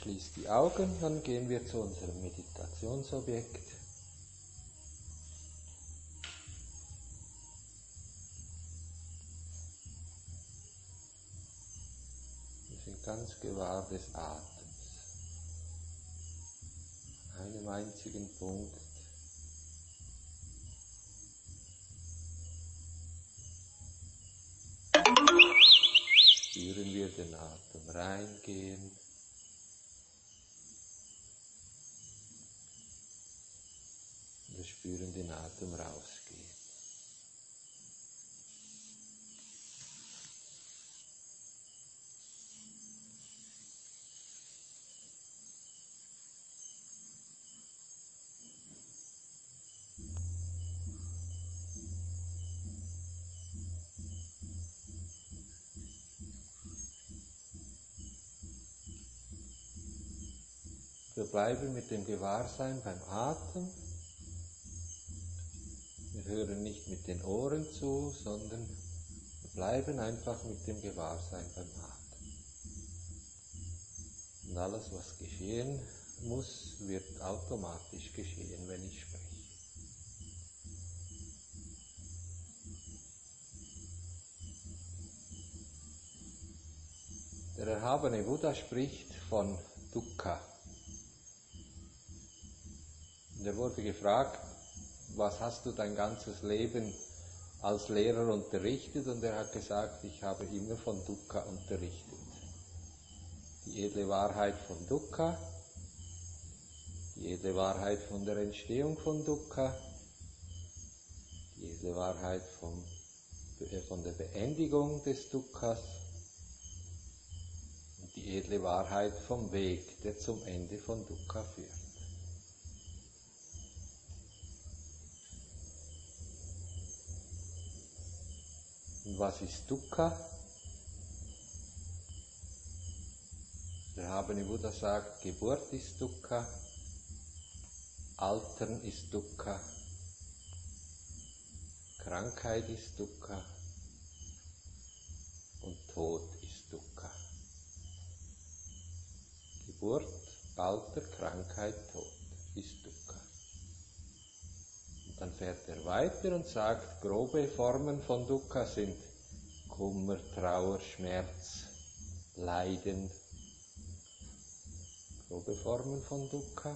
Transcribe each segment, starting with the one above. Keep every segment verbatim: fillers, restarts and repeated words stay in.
Schließ die Augen, dann gehen wir zu unserem Meditationsobjekt. Wir sind ganz gewahr des Atems. An einem einzigen Punkt. Spüren wir den Atem reingehen. Wir spüren den Atem rausgehen. Wir bleiben mit dem Gewahrsein beim Atem. Wir hören nicht mit den Ohren zu, sondern wir bleiben einfach mit dem Gewahrsein beim Atem. Und alles, was geschehen muss, wird automatisch geschehen, wenn ich spreche. Der erhabene Buddha spricht von Dukkha. Und er wurde gefragt, was hast du dein ganzes Leben als Lehrer unterrichtet? Und er hat gesagt, ich habe immer von Dukkha unterrichtet. Die edle Wahrheit von Dukkha, die edle Wahrheit von der Entstehung von Dukkha, die edle Wahrheit vom, von der Beendigung des Dukkhas und die edle Wahrheit vom Weg, der zum Ende von Dukkha führt. Und was ist Dukkha? Der erhabene Buddha sagt, Geburt ist Dukkha, Altern ist Dukkha, Krankheit ist Dukkha und Tod ist Dukkha. Geburt, Alter, Krankheit, Tod ist Dukkha. Und dann fährt er weiter und sagt, grobe Formen von Dukkha sind Kummer, Trauer, Schmerz, Leiden. Grobe Formen von Dukkha.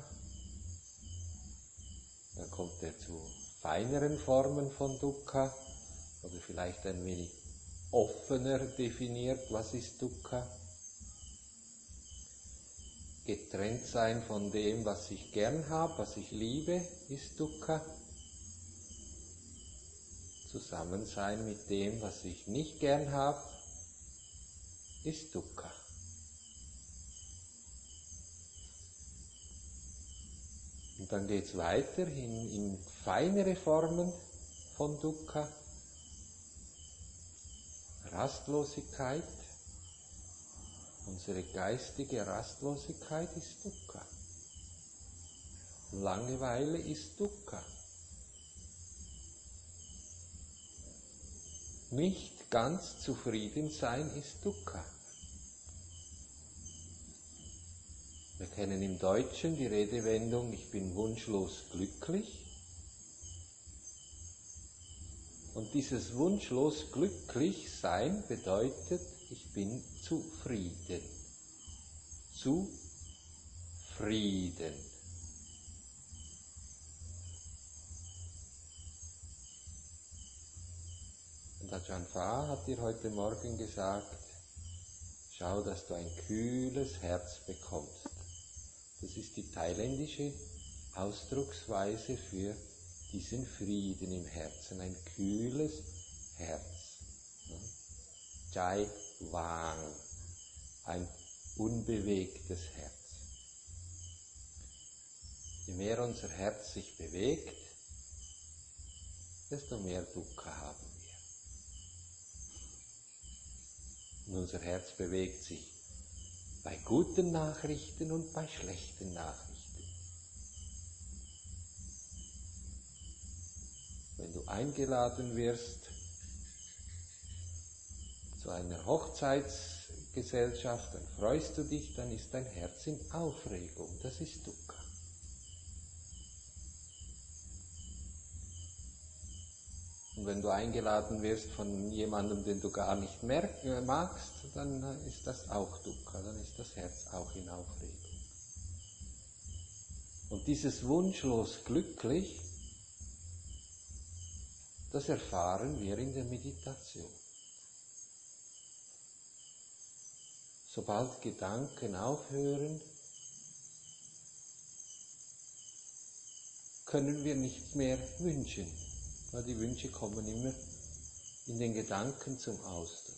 Dann kommt er zu feineren Formen von Dukkha, oder vielleicht ein wenig offener definiert, was ist Dukkha. Getrennt sein von dem, was ich gern habe, was ich liebe, ist Dukkha. Zusammen sein mit dem, was ich nicht gern habe, ist Dukkha. Und dann geht es weiter in, in feinere Formen von Dukkha. Rastlosigkeit, unsere geistige Rastlosigkeit ist Dukkha. Langeweile ist Dukkha. Nicht ganz zufrieden sein ist Dukkha. Wir kennen im Deutschen die Redewendung, ich bin wunschlos glücklich. Und dieses wunschlos glücklich sein bedeutet, ich bin zufrieden. Zufrieden. Und Ajahn Pha hat dir heute Morgen gesagt, schau, dass du ein kühles Herz bekommst. Das ist die thailändische Ausdrucksweise für diesen Frieden im Herzen, ein kühles Herz. Chai Wang, ein unbewegtes Herz. Je mehr unser Herz sich bewegt, desto mehr Dukkha haben wir. Und unser Herz bewegt sich bei guten Nachrichten und bei schlechten Nachrichten. Wenn du eingeladen wirst zu einer Hochzeitsgesellschaft, Gesellschaft, dann freust du dich, dann ist dein Herz in Aufregung. Das ist Dukkha. Und wenn du eingeladen wirst von jemandem, den du gar nicht merk, äh, magst, dann ist das auch Dukkha, dann ist das Herz auch in Aufregung. Und dieses wunschlos glücklich, das erfahren wir in der Meditation. Sobald Gedanken aufhören, können wir nicht mehr wünschen, weil die Wünsche kommen immer in den Gedanken zum Ausdruck.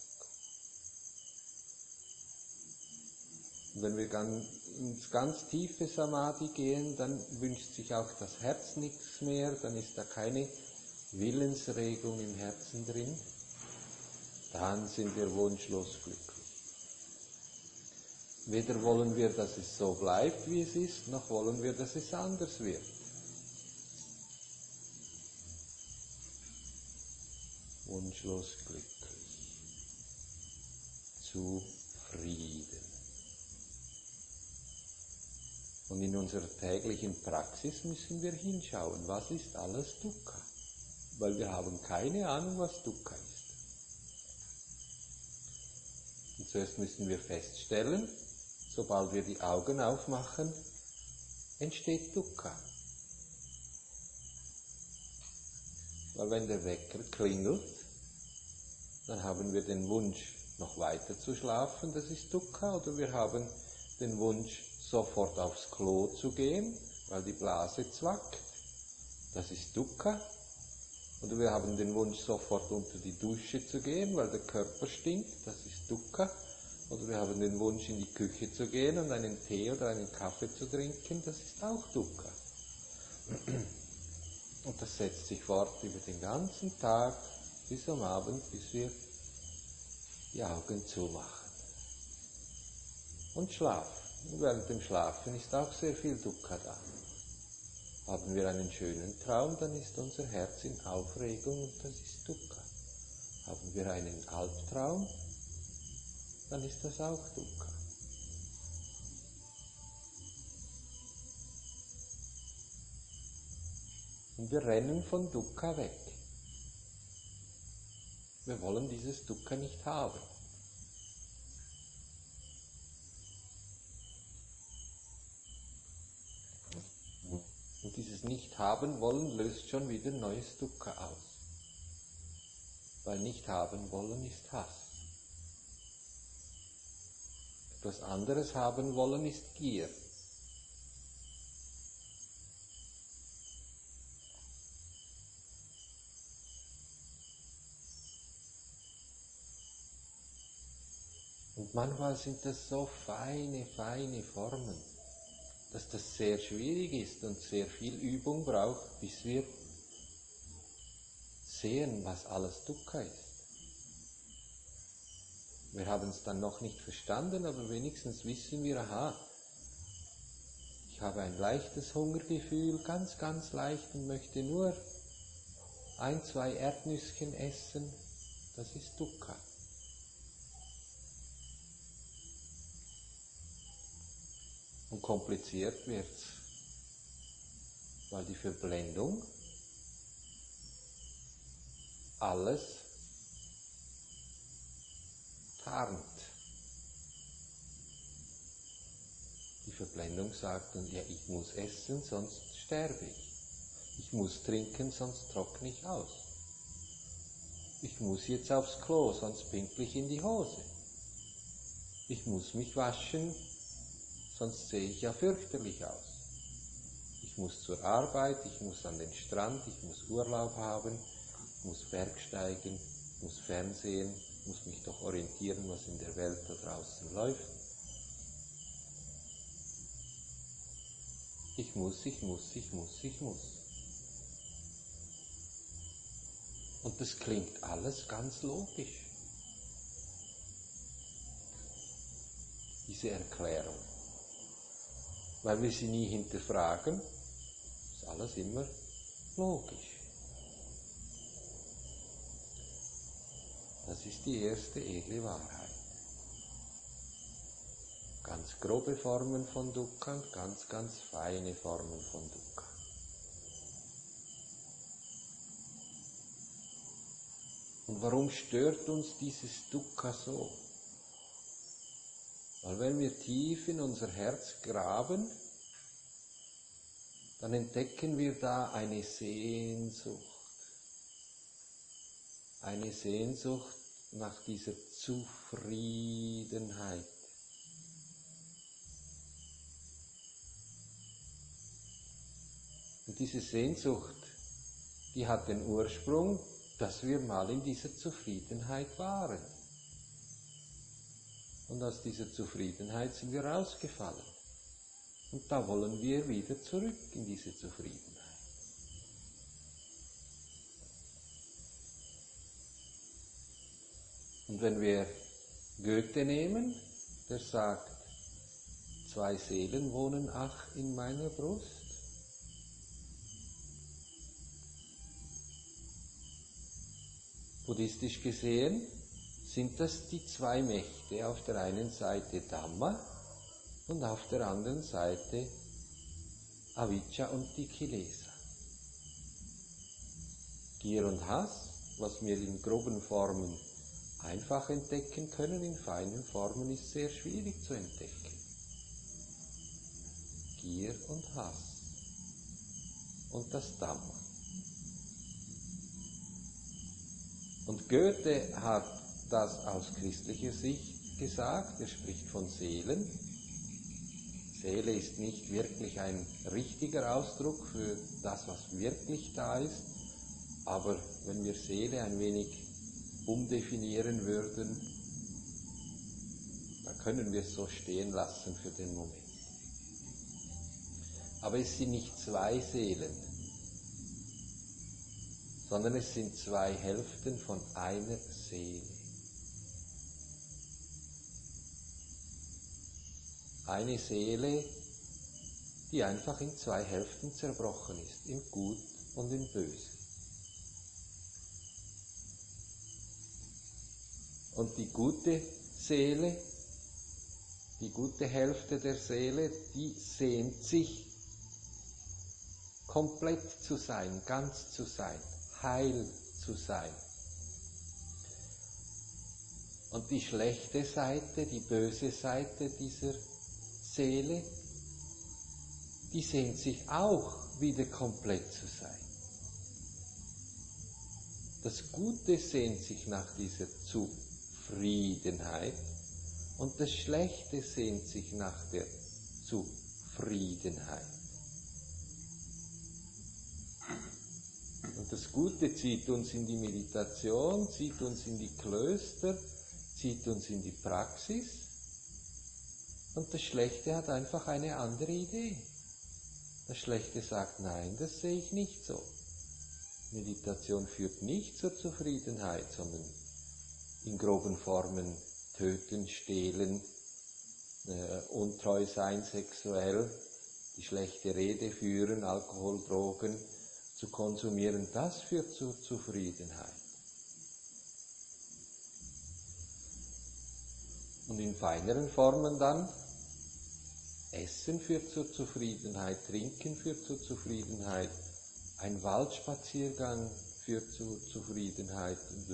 Und wenn wir dann ins ganz tiefe Samadhi gehen, dann wünscht sich auch das Herz nichts mehr, dann ist da keine Willensregung im Herzen drin, dann sind wir wunschlos glücklich. Weder wollen wir, dass es so bleibt, wie es ist, noch wollen wir, dass es anders wird. Wunschlos glücklich, zufrieden. Und in unserer täglichen Praxis müssen wir hinschauen, was ist alles Dukkha? Weil wir haben keine Ahnung, was Dukkha ist. Und zuerst müssen wir feststellen, sobald wir die Augen aufmachen, entsteht Dukkha. Weil wenn der Wecker klingelt, dann haben wir den Wunsch, noch weiter zu schlafen, das ist Dukkha, oder wir haben den Wunsch, sofort aufs Klo zu gehen, weil die Blase zwackt, das ist Dukkha. Oder wir haben den Wunsch, sofort unter die Dusche zu gehen, weil der Körper stinkt, das ist Dukkha. Oder wir haben den Wunsch, in die Küche zu gehen und einen Tee oder einen Kaffee zu trinken, das ist auch Dukkha. Und das setzt sich fort über den ganzen Tag bis am Abend, bis wir die Augen zumachen und schlafen. Und während dem Schlafen ist auch sehr viel Dukkha da. Haben wir einen schönen Traum, dann ist unser Herz in Aufregung und das ist Dukkha. Haben wir einen Albtraum, dann ist das auch Dukkha. Und wir rennen von Dukkha weg. Wir wollen dieses Dukkha nicht haben. Und dieses Nicht-Haben-Wollen löst schon wieder neues Dukkha aus. Weil Nicht-Haben-Wollen ist Hass. Etwas anderes haben wollen ist Gier. Und manchmal sind das so feine, feine Formen, dass das sehr schwierig ist und sehr viel Übung braucht, bis wir sehen, was alles Dukkha ist. Wir haben es dann noch nicht verstanden, aber wenigstens wissen wir, aha, ich habe ein leichtes Hungergefühl, ganz, ganz leicht und möchte nur ein, zwei Erdnüsschen essen, das ist Dukkha. Und kompliziert wird's, weil die Verblendung alles tarnt. Die Verblendung sagt dann, ja, ich muss essen, sonst sterbe ich. Ich muss trinken, sonst trockne ich aus. Ich muss jetzt aufs Klo, sonst pinkle ich in die Hose. Ich muss mich waschen, sonst sehe ich ja fürchterlich aus. Ich muss zur Arbeit, ich muss an den Strand, ich muss Urlaub haben, ich muss Bergsteigen, ich muss Fernsehen, ich muss mich doch orientieren, was in der Welt da draußen läuft. Ich muss, ich muss, ich muss, ich muss. Und das klingt alles ganz logisch, diese Erklärung. Weil wir sie nie hinterfragen, ist alles immer logisch. Das ist die erste edle Wahrheit. ganz grobe Formen von Dukkha und ganz, ganz feine Formen von Dukkha. Und warum stört uns dieses Dukkha so? Weil wenn wir tief in unser Herz graben, dann entdecken wir da eine Sehnsucht. Eine Sehnsucht nach dieser Zufriedenheit. Und diese Sehnsucht, die hat den Ursprung, dass wir mal in dieser Zufriedenheit waren. Und aus dieser Zufriedenheit sind wir rausgefallen. Und da wollen wir wieder zurück in diese Zufriedenheit. Und wenn wir Goethe nehmen, der sagt, zwei Seelen wohnen ach in meiner Brust. Buddhistisch gesehen sind das die zwei Mächte, auf der einen Seite Dhamma und auf der anderen Seite Avijja und die Kilesa. Gier und Hass, was wir in groben Formen einfach entdecken können, in feinen Formen ist sehr schwierig zu entdecken. Gier und Hass und das Dhamma. Und Goethe hat das aus christlicher Sicht gesagt, er spricht von Seelen. Seele ist nicht wirklich ein richtiger Ausdruck für das, was wirklich da ist, aber wenn wir Seele ein wenig umdefinieren würden, dann können wir es so stehen lassen für den Moment. Aber es sind nicht zwei Seelen, sondern es sind zwei Hälften von einer Seele. Eine Seele, die einfach in zwei Hälften zerbrochen ist, im Gut und im Böse. Und die gute Seele, die gute Hälfte der Seele, die sehnt sich, komplett zu sein, ganz zu sein, heil zu sein. Und die schlechte Seite, die böse Seite dieser Seele, die sehnt sich auch, wieder komplett zu sein. Das Gute sehnt sich nach dieser Zufriedenheit und das Schlechte sehnt sich nach der Zufriedenheit. Und das Gute zieht uns in die Meditation, zieht uns in die Klöster, zieht uns in die Praxis. Und das Schlechte hat einfach eine andere Idee. Das Schlechte sagt, nein, das sehe ich nicht so. Meditation führt nicht zur Zufriedenheit, sondern in groben Formen töten, stehlen, äh, untreu sein sexuell, die schlechte Rede führen, Alkohol, Drogen zu konsumieren, das führt zur Zufriedenheit. Und in feineren Formen dann, Essen führt zur Zufriedenheit, Trinken führt zur Zufriedenheit, ein Waldspaziergang führt zur Zufriedenheit,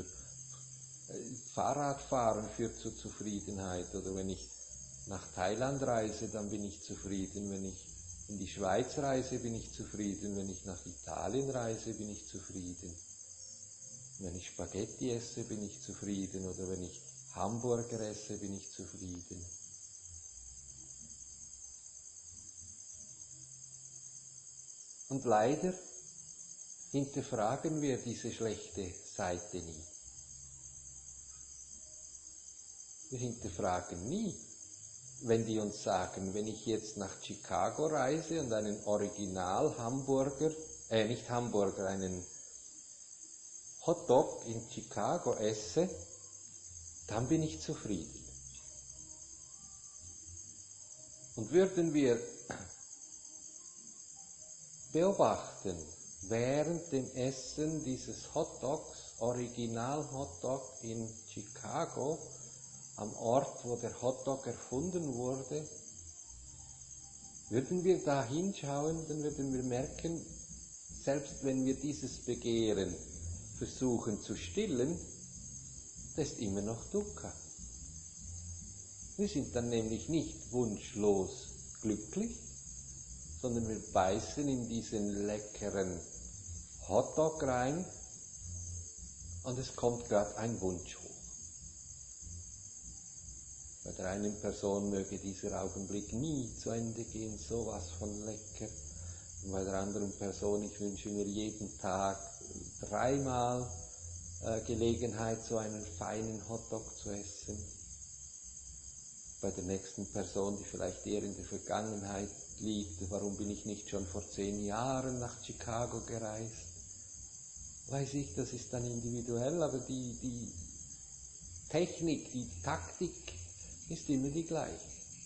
Fahrradfahren führt zur Zufriedenheit, oder wenn ich nach Thailand reise, dann bin ich zufrieden, wenn ich in die Schweiz reise, bin ich zufrieden, wenn ich nach Italien reise, bin ich zufrieden, wenn ich Spaghetti esse, bin ich zufrieden, oder wenn ich Hamburger esse, bin ich zufrieden. Und leider hinterfragen wir diese schlechte Seite nie. Wir hinterfragen nie, wenn die uns sagen, wenn ich jetzt nach Chicago reise und einen Original-Hamburger, äh nicht Hamburger, einen Hotdog in Chicago esse, dann bin ich zufrieden. Und würden wir beobachten, während dem Essen dieses Hotdogs, Original Hotdog in Chicago, am Ort, wo der Hotdog erfunden wurde, würden wir da hinschauen, dann würden wir merken, selbst wenn wir dieses Begehren versuchen zu stillen, das ist immer noch Dukkha. Wir sind dann nämlich nicht wunschlos glücklich, sondern wir beißen in diesen leckeren Hotdog rein und es kommt gerade ein Wunsch hoch. Bei der einen Person möge dieser Augenblick nie zu Ende gehen, sowas von lecker. Und bei der anderen Person, ich wünsche mir jeden Tag dreimal äh, Gelegenheit, so einen feinen Hotdog zu essen. Bei der nächsten Person, die vielleicht eher in der Vergangenheit liegt, warum bin ich nicht schon vor zehn Jahren nach Chicago gereist? Weiß ich, das ist dann individuell, aber die, die Technik, die Taktik ist immer die gleiche.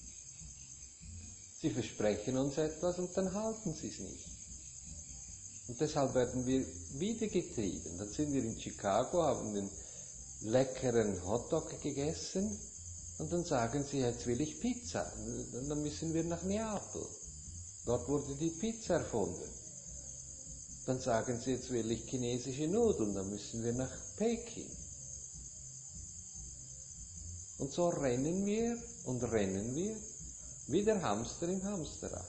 Sie versprechen uns etwas und dann halten sie es nicht. Und deshalb werden wir wieder getrieben. Dann sind wir in Chicago, haben einen leckeren Hotdog gegessen und dann sagen sie, jetzt will ich Pizza. Und dann müssen wir nach Neapel. Dort wurde die Pizza erfunden. Dann sagen sie, jetzt will ich chinesische Nudeln, dann müssen wir nach Peking. Und so rennen wir und rennen wir, wie der Hamster im Hamsterrad.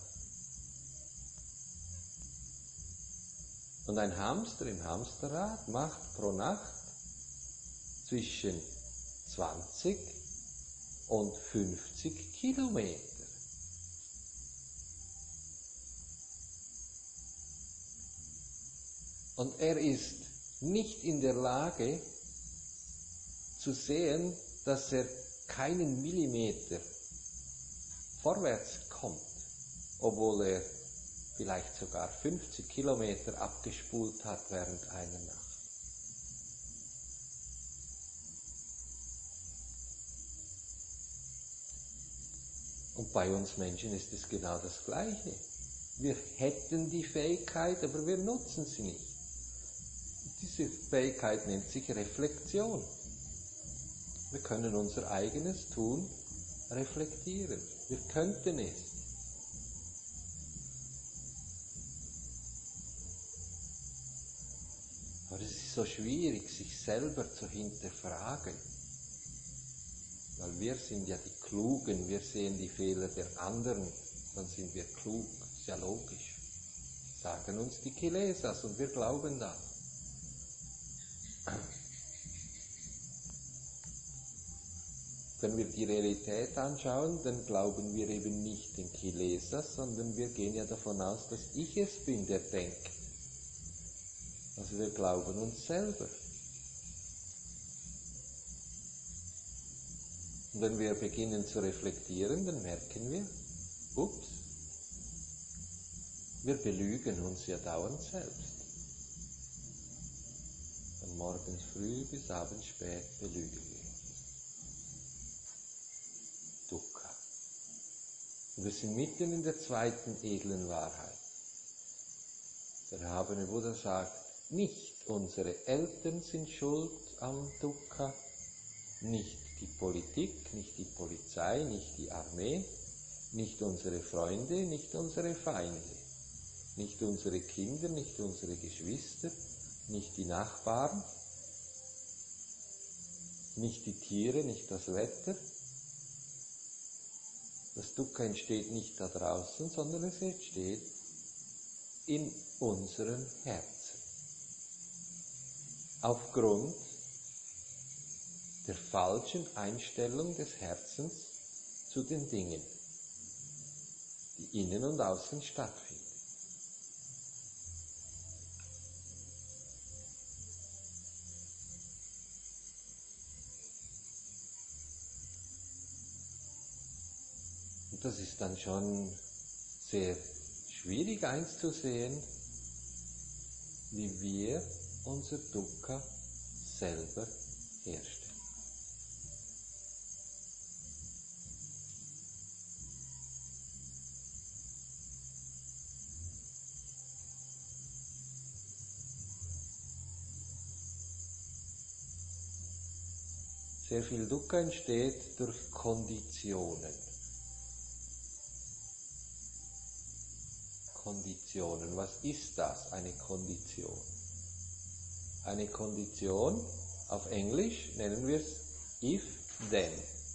Und ein Hamster im Hamsterrad macht pro Nacht zwischen zwanzig und fünfzig Kilometer. Und er ist nicht in der Lage zu sehen, dass er keinen Millimeter vorwärts kommt, obwohl er vielleicht sogar fünfzig Kilometer abgespult hat während einer Nacht. Und bei uns Menschen ist es genau das Gleiche. Wir hätten die Fähigkeit, aber wir nutzen sie nicht. Diese Fähigkeit nennt sich Reflexion. Wir können unser eigenes Tun reflektieren. Wir könnten es. Aber es ist so schwierig, sich selber zu hinterfragen. Weil wir sind ja die Klugen, wir sehen die Fehler der anderen, dann sind wir klug. Ist ja logisch. Sagen uns die Kilesas und wir glauben das. Wenn wir die Realität anschauen, dann glauben wir eben nicht den Kilesas, sondern wir gehen ja davon aus, dass ich es bin, der denkt. Also wir glauben uns selber. Und wenn wir beginnen zu reflektieren, dann merken wir, ups, wir belügen uns ja dauernd selbst. Von morgens früh bis abends spät belügen wir. Dukkha. Und wir sind mitten in der zweiten edlen Wahrheit. Der erhabene Buddha sagt, nicht unsere Eltern sind schuld am Dukkha, nicht die Politik, nicht die Polizei, nicht die Armee, nicht unsere Freunde, nicht unsere Feinde, nicht unsere Kinder, nicht unsere Geschwister, nicht die Nachbarn, nicht die Tiere, nicht das Wetter. Das Dukkha entsteht nicht da draußen, sondern es entsteht in unserem Herzen. Aufgrund der falschen Einstellung des Herzens zu den Dingen, die innen und außen stattfinden. Und das ist dann schon sehr schwierig einzusehen, wie wir unser Dukkha selber herstellen. Sehr viel Dukkha entsteht durch Konditionen. Konditionen. Was ist das, eine Kondition? Eine Kondition, auf Englisch nennen wir es if, then.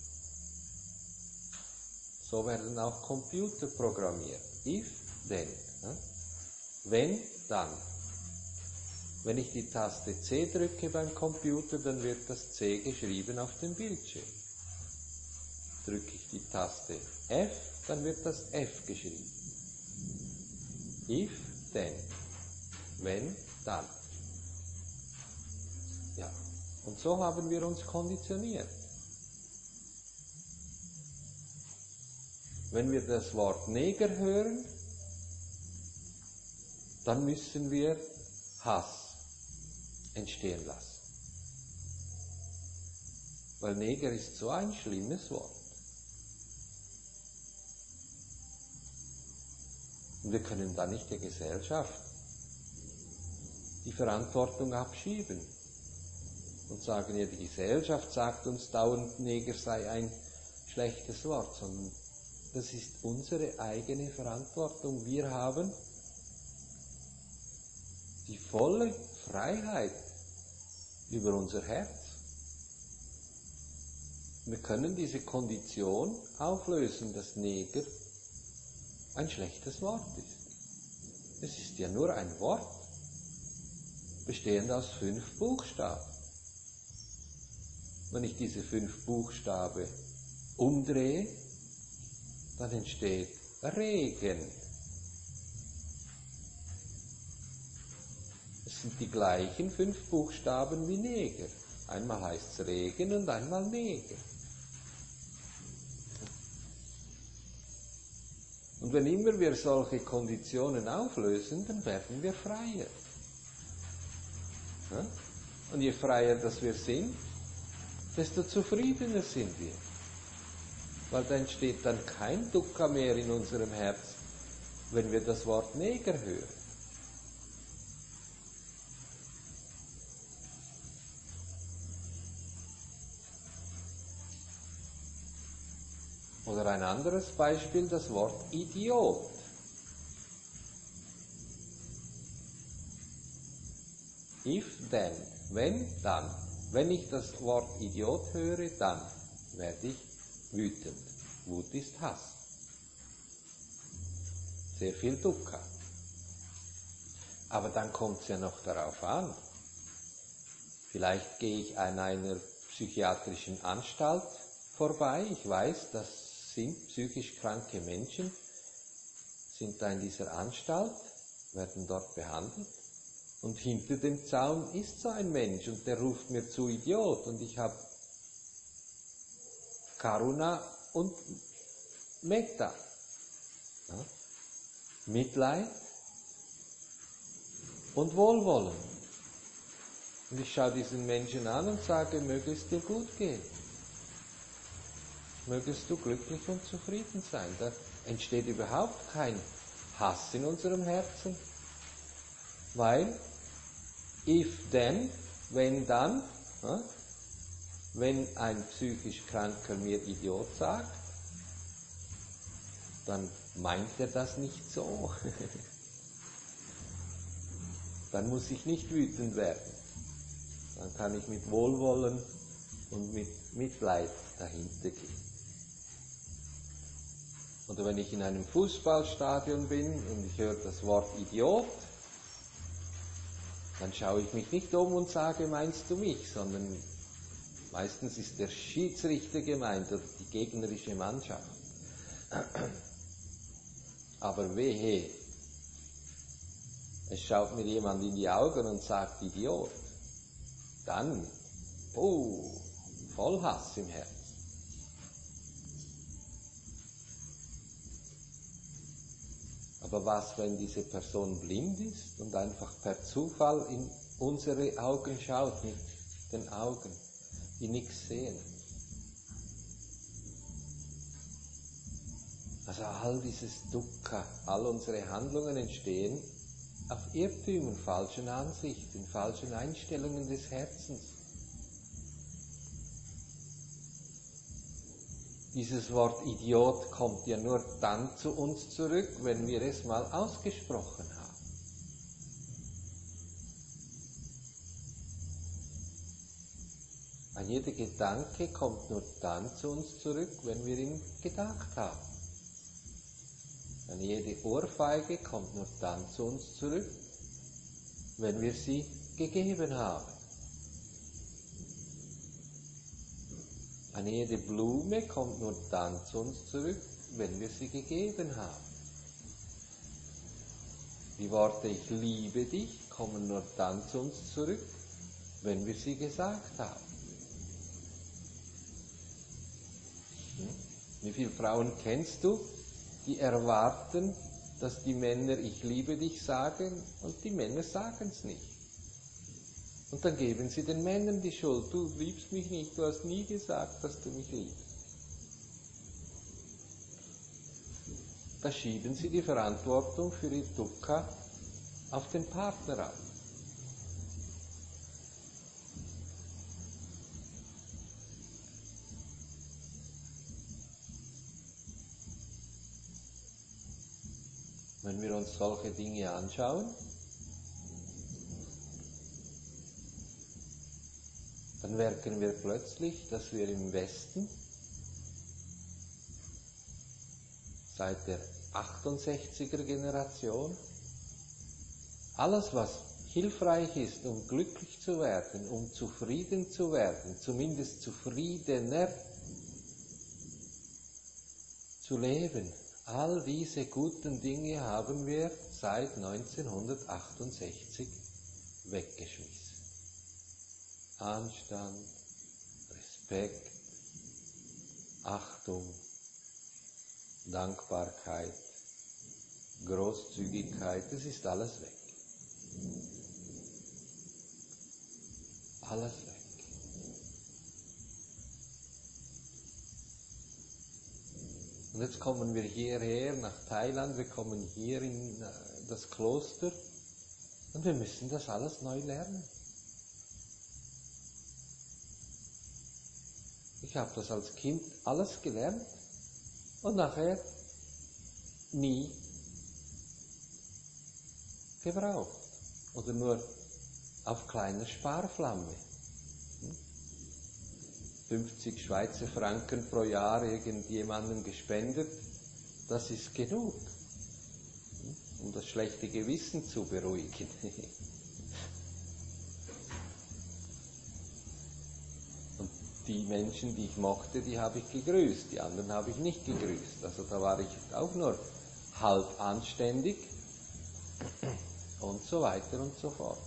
So werden auch Computer programmiert. If, then. Wenn, dann. Wenn ich die Taste C drücke beim Computer, dann wird das C geschrieben auf dem Bildschirm. Drücke ich die Taste F, dann wird das F geschrieben. If, then. Wenn, dann. Ja, und so haben wir uns konditioniert. Wenn wir das Wort Neger hören, dann müssen wir Hass entstehen lassen. Weil Neger ist so ein schlimmes Wort. Und wir können da nicht der Gesellschaft die Verantwortung abschieben und sagen, ja, die Gesellschaft sagt uns dauernd, Neger sei ein schlechtes Wort, sondern das ist unsere eigene Verantwortung. Wir haben die volle Freiheit über unser Herz. Wir können diese Kondition auflösen, dass Neger ein schlechtes Wort ist. Es ist ja nur ein Wort, bestehend aus fünf Buchstaben. Wenn ich diese fünf Buchstaben umdrehe, dann entsteht Regen. Es sind die gleichen fünf Buchstaben wie Neger. Einmal heißt es Regen und einmal Neger. Und wenn immer wir solche Konditionen auflösen, dann werden wir freier. Und je freier das wir sind, desto zufriedener sind wir. Weil da entsteht dann kein Dukkha mehr in unserem Herz, wenn wir das Wort Neger hören. Oder ein anderes Beispiel, das Wort Idiot. If, then. Wenn, dann. Wenn ich das Wort Idiot höre, dann werde ich wütend. Wut ist Hass. Sehr viel Dukkha. Aber dann kommt es ja noch darauf an. Vielleicht gehe ich an einer psychiatrischen Anstalt vorbei. Ich weiß, das sind psychisch kranke Menschen, sind da in dieser Anstalt, werden dort behandelt. Und hinter dem Zaun ist so ein Mensch und der ruft mir zu Idiot und ich habe Karuna und Metta. Ja? Mitleid und Wohlwollen. Und ich schaue diesen Menschen an und sage, möge es dir gut gehen. Mögest du glücklich und zufrieden sein. Da entsteht überhaupt kein Hass in unserem Herzen. Weil, if then, wenn dann, ja, wenn ein psychisch Kranker mir Idiot sagt, dann meint er das nicht so. Dann muss ich nicht wütend werden. Dann kann ich mit Wohlwollen und mit Mitleid dahinter gehen. Oder wenn ich in einem Fußballstadion bin und ich höre das Wort Idiot, dann schaue ich mich nicht um und sage, meinst du mich, sondern meistens ist der Schiedsrichter gemeint oder die gegnerische Mannschaft. Aber wehe, es schaut mir jemand in die Augen und sagt Idiot, dann, oh, voll Hass im Herzen. Aber was, wenn diese Person blind ist und einfach per Zufall in unsere Augen schaut, mit den Augen, die nichts sehen? Also all dieses Dukkha, all unsere Handlungen entstehen auf Irrtümern, falschen Ansichten, falschen Einstellungen des Herzens. Dieses Wort Idiot kommt ja nur dann zu uns zurück, wenn wir es mal ausgesprochen haben. Ein jeder Gedanke kommt nur dann zu uns zurück, wenn wir ihn gedacht haben. Eine jede Ohrfeige kommt nur dann zu uns zurück, wenn wir sie gegeben haben. Eine jede Blume kommt nur dann zu uns zurück, wenn wir sie gegeben haben. Die Worte Ich liebe dich kommen nur dann zu uns zurück, wenn wir sie gesagt haben. Wie viele Frauen kennst du, die erwarten, dass die Männer Ich liebe dich sagen und die Männer sagen es nicht. Und dann geben sie den Männern die Schuld. Du liebst mich nicht, du hast nie gesagt, dass du mich liebst. Da schieben sie die Verantwortung für ihr Dukkha auf den Partner ab. Wenn wir uns solche Dinge anschauen, dann merken wir plötzlich, dass wir im Westen seit der achtundsechziger Generation alles, was hilfreich ist, um glücklich zu werden, um zufrieden zu werden, zumindest zufriedener zu leben, all diese guten Dinge haben wir seit neunzehnhundertachtundsechzig weggeschmissen. Anstand, Respekt, Achtung, Dankbarkeit, Großzügigkeit, das ist alles weg. Alles weg. Und jetzt kommen wir hierher nach Thailand, wir kommen hier in das Kloster und wir müssen das alles neu lernen. Ich habe das als Kind alles gelernt und nachher nie gebraucht oder nur auf kleiner Sparflamme. fünfzig Schweizer Franken pro Jahr irgendjemandem gespendet, das ist genug, um das schlechte Gewissen zu beruhigen. Und die Menschen, die ich mochte, die habe ich gegrüßt, die anderen habe ich nicht gegrüßt. Also da war ich auch nur halb anständig und so weiter und so fort.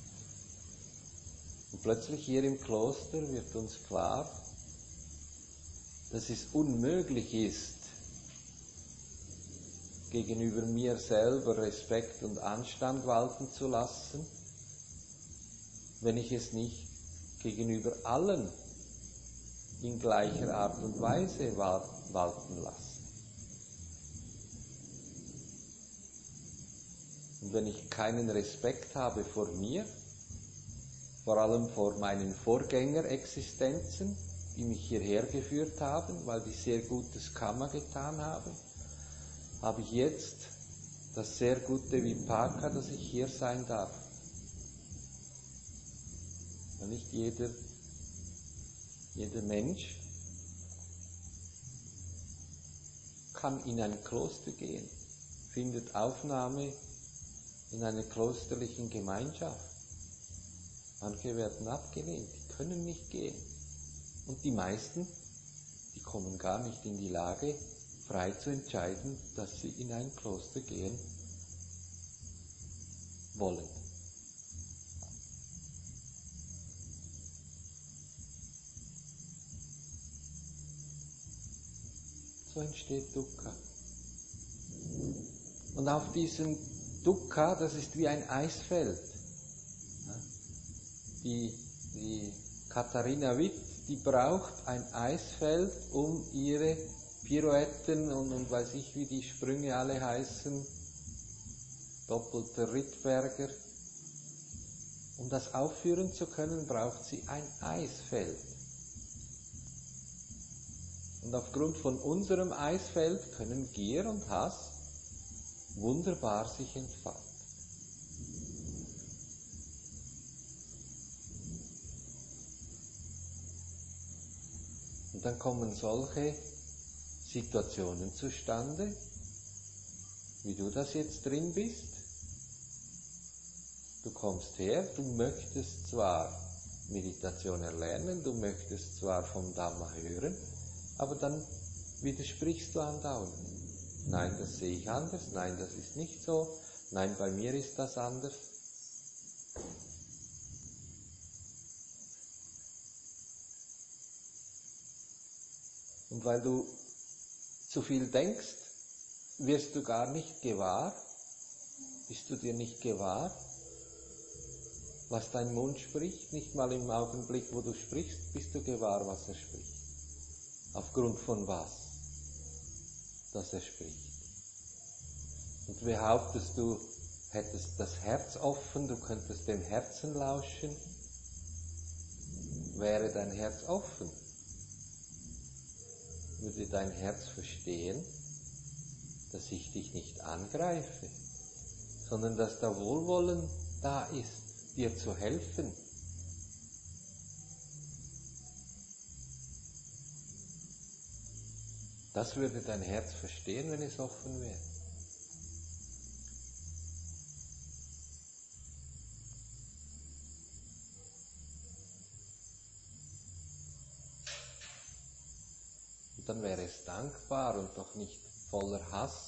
Und plötzlich hier im Kloster wird uns klar, dass es unmöglich ist, gegenüber mir selber Respekt und Anstand walten zu lassen, wenn ich es nicht gegenüber allen in gleicher Art und Weise walten lasse. Und wenn ich keinen Respekt habe vor mir, vor allem vor meinen Vorgängerexistenzen, die mich hierher geführt haben, weil die sehr gutes Karma getan haben, habe ich jetzt das sehr gute Vipaka, dass ich hier sein darf. Und nicht jeder, jeder Mensch kann in ein Kloster gehen, findet Aufnahme in einer klosterlichen Gemeinschaft. Manche werden abgelehnt, die können nicht gehen. Und die meisten, die kommen gar nicht in die Lage, frei zu entscheiden, dass sie in ein Kloster gehen wollen. So entsteht Dukkha. Und auf diesem Dukkha, das ist wie ein Eisfeld. Die, die Katharina Witt, die braucht ein Eisfeld, um ihre Pirouetten und, und weiß ich, wie die Sprünge alle heißen, doppelter Rittberger. Um das aufführen zu können, braucht sie ein Eisfeld. Und aufgrund von unserem Eisfeld können Gier und Hass wunderbar sich entfalten. Und dann kommen solche Situationen zustande, wie du das jetzt drin bist. Du kommst her, du möchtest zwar Meditation erlernen, du möchtest zwar vom Dhamma hören, aber dann widersprichst du andauernd. Nein, das sehe ich anders, nein, das ist nicht so, nein, bei mir ist das anders. Und weil du zu viel denkst, wirst du gar nicht gewahr, bist du dir nicht gewahr, was dein Mund spricht, nicht mal im Augenblick, wo du sprichst, bist du gewahr, was er spricht. Aufgrund von was, dass er spricht. Und behauptest du, hättest das Herz offen, du könntest dem Herzen lauschen, wäre dein Herz offen, würde dein Herz verstehen, dass ich dich nicht angreife, sondern dass da Wohlwollen da ist, dir zu helfen. Das würde dein Herz verstehen, wenn es offen wäre. Und dann wäre es dankbar und doch nicht voller Hass.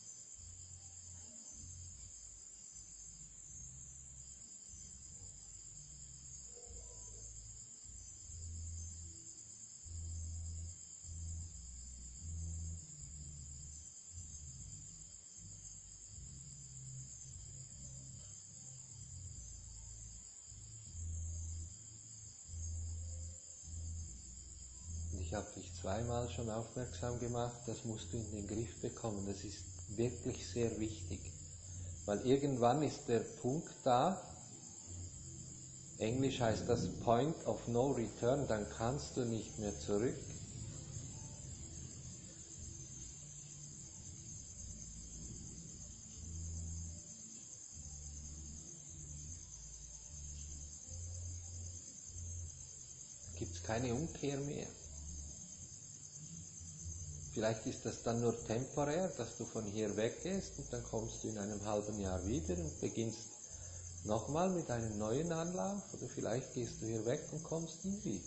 Ich habe dich zweimal schon aufmerksam gemacht, das musst du in den Griff bekommen, das ist wirklich sehr wichtig, weil irgendwann ist der Punkt da, Englisch heißt das Point of No Return, dann kannst du nicht mehr zurück. Gibt es keine Umkehr mehr. Vielleicht ist das dann nur temporär, dass du von hier weggehst und dann kommst du in einem halben Jahr wieder und beginnst nochmal mit einem neuen Anlauf oder vielleicht gehst du hier weg und kommst nie wieder.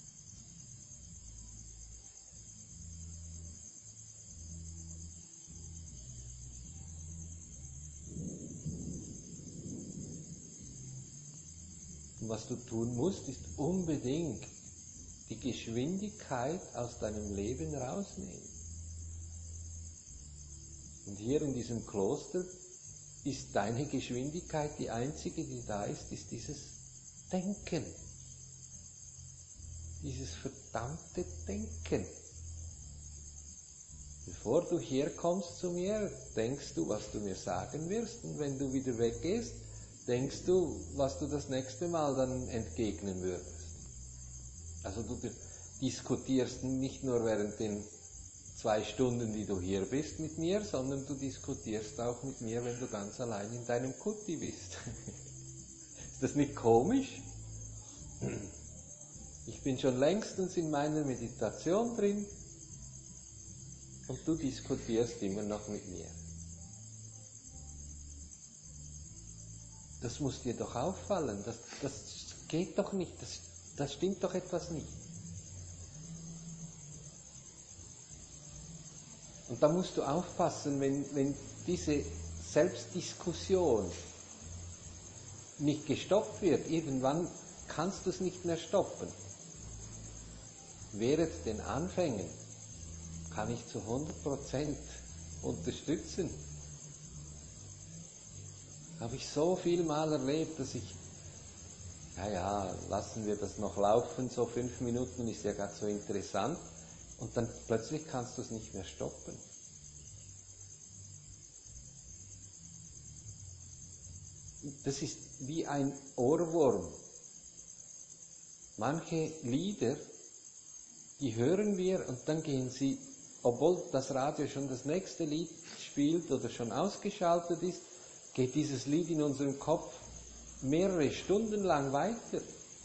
Und was du tun musst, ist unbedingt die Geschwindigkeit aus deinem Leben rausnehmen. Und hier in diesem Kloster ist deine Geschwindigkeit die einzige, die da ist, ist dieses Denken. Dieses verdammte Denken. Bevor du herkommst zu mir, denkst du, was du mir sagen wirst, und wenn du wieder weggehst, denkst du, was du das nächste Mal dann entgegnen würdest. Also du diskutierst nicht nur während den zwei Stunden, die du hier bist mit mir, sondern du diskutierst auch mit mir, wenn du ganz allein in deinem Kuti bist. Ist das nicht komisch? Ich bin schon längstens in meiner Meditation drin und du diskutierst immer noch mit mir. Das muss dir doch auffallen, das, das geht doch nicht, das, das stimmt doch etwas nicht. Und da musst du aufpassen, wenn, wenn diese Selbstdiskussion nicht gestoppt wird, irgendwann kannst du es nicht mehr stoppen. Während den Anfängen kann ich zu hundert Prozent unterstützen. Habe ich so viel Mal erlebt, dass ich, ja, ja, lassen wir das noch laufen, so fünf Minuten ist ja gerade so interessant. Und dann plötzlich kannst du es nicht mehr stoppen. Das ist wie ein Ohrwurm. Manche Lieder, die hören wir und dann gehen sie, obwohl das Radio schon das nächste Lied spielt oder schon ausgeschaltet ist, geht dieses Lied in unserem Kopf mehrere Stunden lang weiter.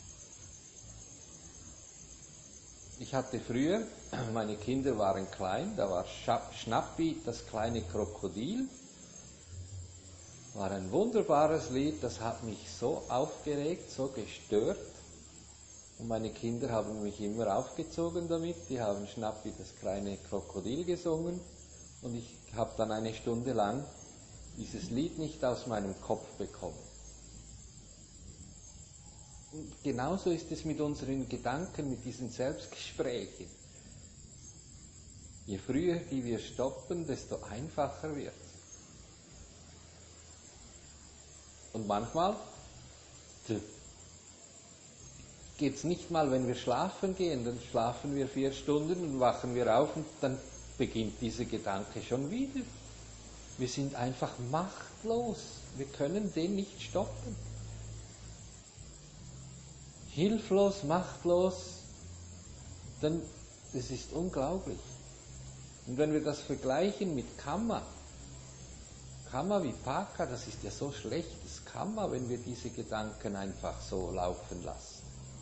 Ich hatte früher, meine Kinder waren klein, da war Schnappi, das kleine Krokodil. War ein wunderbares Lied, das hat mich so aufgeregt, so gestört. Und meine Kinder haben mich immer aufgezogen damit, die haben Schnappi, das kleine Krokodil gesungen. Und ich habe dann eine Stunde lang dieses Lied nicht aus meinem Kopf bekommen. Und genauso ist es mit unseren Gedanken, mit diesen Selbstgesprächen. Je früher die wir stoppen, desto einfacher wird es. Und manchmal geht es nicht mal, wenn wir schlafen gehen, dann schlafen wir vier Stunden und wachen wir auf und dann beginnt dieser Gedanke schon wieder. Wir sind einfach machtlos, wir können den nicht stoppen. Hilflos, machtlos, dann, das ist unglaublich. Und wenn wir das vergleichen mit Kamma, Kamma Vipaka, das ist ja so schlechtes Kamma, wenn wir diese Gedanken einfach so laufen lassen.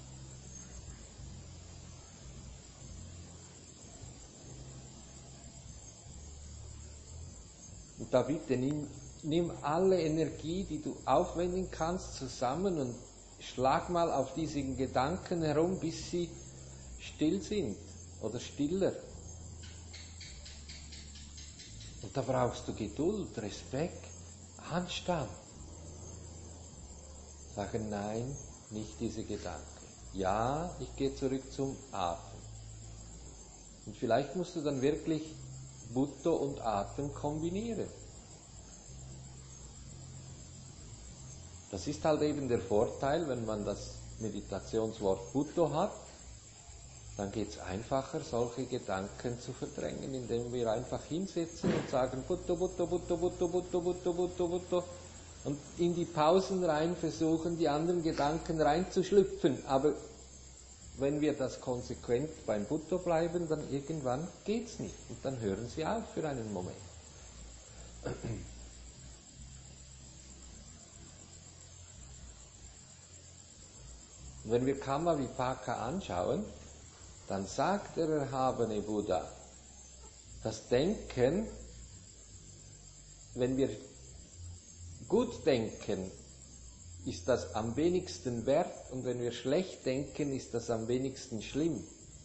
Und da bitte nimm, nimm alle Energie, die du aufwenden kannst, zusammen und schlag mal auf diesen Gedanken herum, bis sie still sind oder stiller. Und da brauchst du Geduld, Respekt, Anstand. Sagen nein, nicht diese Gedanken. Ja, ich gehe zurück zum Atem. Und vielleicht musst du dann wirklich Butto und Atem kombinieren. Das ist halt eben der Vorteil, wenn man das Meditationswort Butto hat, dann geht es einfacher, solche Gedanken zu verdrängen, indem wir einfach hinsetzen und sagen Butto, Butto, Butto, Butto, Butto, Butto, Butto, Butto und in die Pausen rein versuchen, die anderen Gedanken reinzuschlüpfen. Aber wenn wir das konsequent beim Butto bleiben, dann irgendwann geht's nicht und dann hören sie auf für einen Moment. Und wenn wir Kamma Vipaka anschauen, dann sagt der erhabene Buddha, das Denken, wenn wir gut denken, ist das am wenigsten wert und wenn wir schlecht denken, ist das am wenigsten schlimm.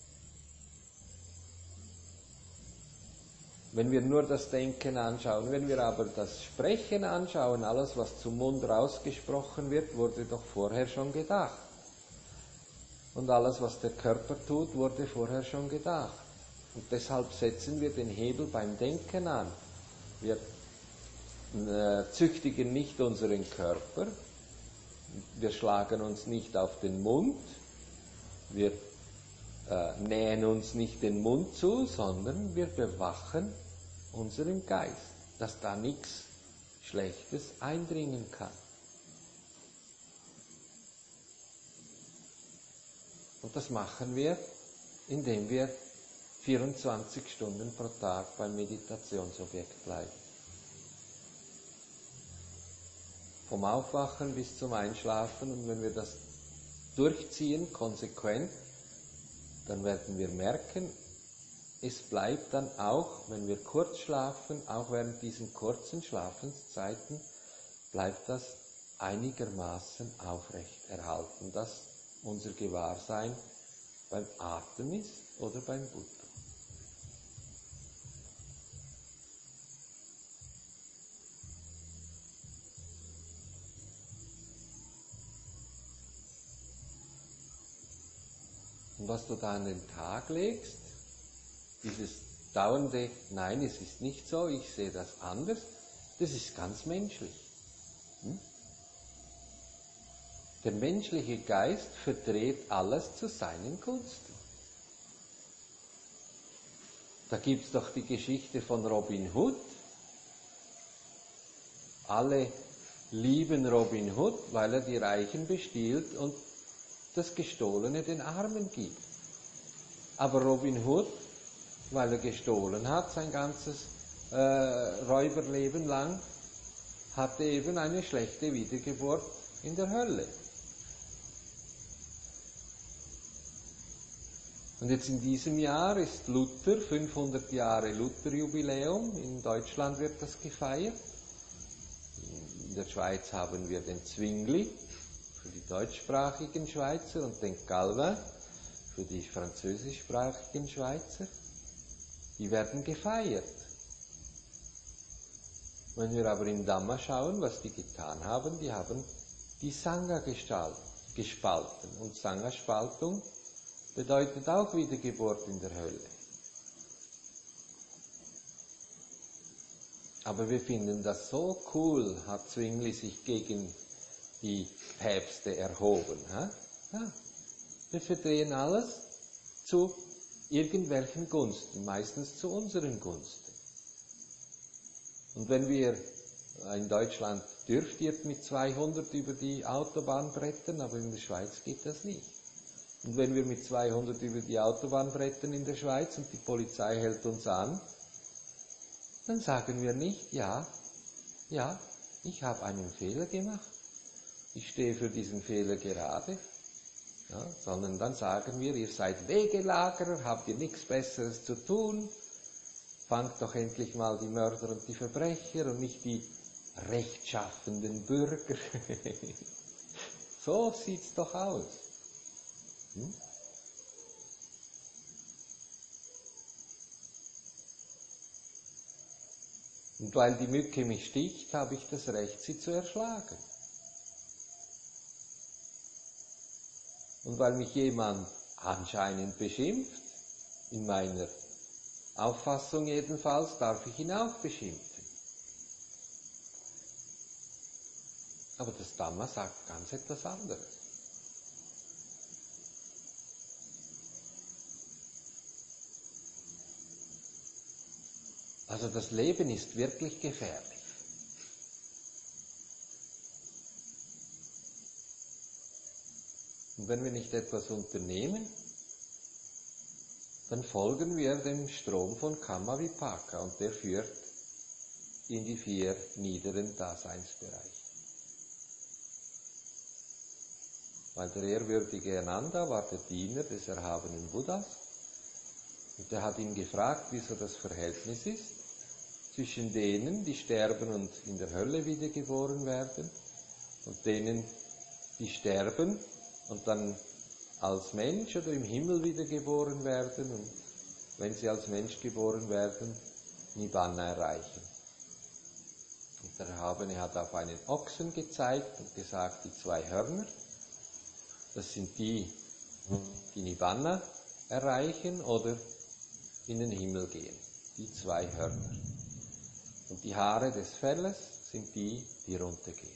Wenn wir nur das Denken anschauen, wenn wir aber das Sprechen anschauen, alles was zum Mund rausgesprochen wird, wurde doch vorher schon gedacht. Und alles, was der Körper tut, wurde vorher schon gedacht. Und deshalb setzen wir den Hebel beim Denken an. Wir äh, züchtigen nicht unseren Körper, wir schlagen uns nicht auf den Mund, wir äh, nähen uns nicht den Mund zu, sondern wir bewachen unseren Geist, dass da nichts Schlechtes eindringen kann. Und das machen wir, indem wir vierundzwanzig Stunden pro Tag beim Meditationsobjekt bleiben. Vom Aufwachen bis zum Einschlafen, und wenn wir das durchziehen, konsequent, dann werden wir merken, es bleibt dann auch, wenn wir kurz schlafen, auch während diesen kurzen Schlafenszeiten, bleibt das einigermaßen aufrecht erhalten, dass unser Gewahrsein beim Atem ist oder beim Butto. Und was du da an den Tag legst, dieses dauernde, nein, es ist nicht so, ich sehe das anders, das ist ganz menschlich. Hm? Der menschliche Geist verdreht alles zu seinen Gunsten. Da gibt es doch die Geschichte von Robin Hood. Alle lieben Robin Hood, weil er die Reichen bestiehlt und das Gestohlene den Armen gibt. Aber Robin Hood, weil er gestohlen hat, sein ganzes äh, Räuberleben lang, hatte eben eine schlechte Wiedergeburt in der Hölle. Und jetzt in diesem Jahr ist Luther, fünfhundert Jahre Luther-Jubiläum, in Deutschland wird das gefeiert. In der Schweiz haben wir den Zwingli für die deutschsprachigen Schweizer und den Calvin für die französischsprachigen Schweizer. Die werden gefeiert. Wenn wir aber in Dhamma schauen, was die getan haben, die haben die Sangha gespalten. Und Sangha-Spaltung bedeutet auch Wiedergeburt in der Hölle. Aber wir finden das so cool, hat Zwingli sich gegen die Päpste erhoben. Ha? Ja. Wir verdrehen alles zu irgendwelchen Gunsten, meistens zu unseren Gunsten. Und wenn wir in Deutschland dürft ihr mit zweihundert über die Autobahn brettern, aber in der Schweiz geht das nicht. Und wenn wir mit zweihundert über die Autobahn brettern in der Schweiz und die Polizei hält uns an, dann sagen wir nicht, ja, ja, ich habe einen Fehler gemacht, ich stehe für diesen Fehler gerade, ja, sondern dann sagen wir, ihr seid Wegelagerer, habt ihr nichts Besseres zu tun, fangt doch endlich mal die Mörder und die Verbrecher und nicht die rechtschaffenden Bürger. So sieht's doch aus. Hm? Und weil die Mücke mich sticht, habe ich das Recht, sie zu erschlagen. Und weil mich jemand anscheinend beschimpft, in meiner Auffassung jedenfalls, darf ich ihn auch beschimpfen. Aber das Dhamma sagt ganz etwas anderes. Also das Leben ist wirklich gefährlich. Und wenn wir nicht etwas unternehmen, dann folgen wir dem Strom von Kamma Vipaka und der führt in die vier niederen Daseinsbereiche. Weil der ehrwürdige Ananda war der Diener des erhabenen Buddhas und er hat ihn gefragt, wieso das Verhältnis ist zwischen denen, die sterben und in der Hölle wiedergeboren werden und denen, die sterben und dann als Mensch oder im Himmel wiedergeboren werden und wenn sie als Mensch geboren werden, Nibbana erreichen. Und der Erhabene hat auf einen Ochsen gezeigt und gesagt, die zwei Hörner, das sind die, die Nibbana erreichen oder in den Himmel gehen. Die zwei Hörner. Und die Haare des Felles sind die, die runtergehen.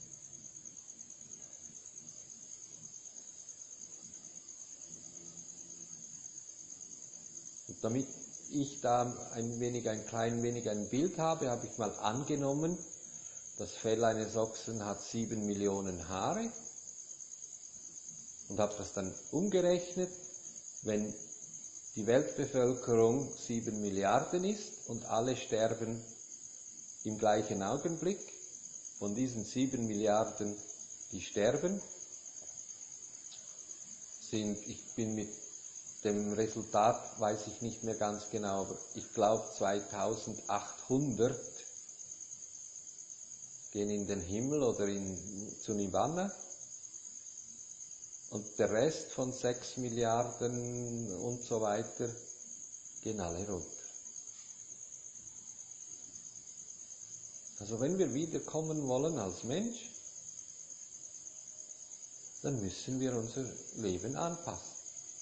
Und damit ich da ein wenig, ein klein wenig ein Bild habe, habe ich mal angenommen, das Fell eines Ochsen hat sieben Millionen Haare und habe das dann umgerechnet, wenn die Weltbevölkerung sieben Milliarden ist und alle sterben im gleichen Augenblick, von diesen sieben Milliarden, die sterben, sind, ich bin mit dem Resultat, weiß ich nicht mehr ganz genau, aber ich glaube zweitausendachthundert gehen in den Himmel oder in, zu Nibbana und der Rest von sechs Milliarden und so weiter gehen alle runter. Also wenn wir wiederkommen wollen als Mensch, dann müssen wir unser Leben anpassen.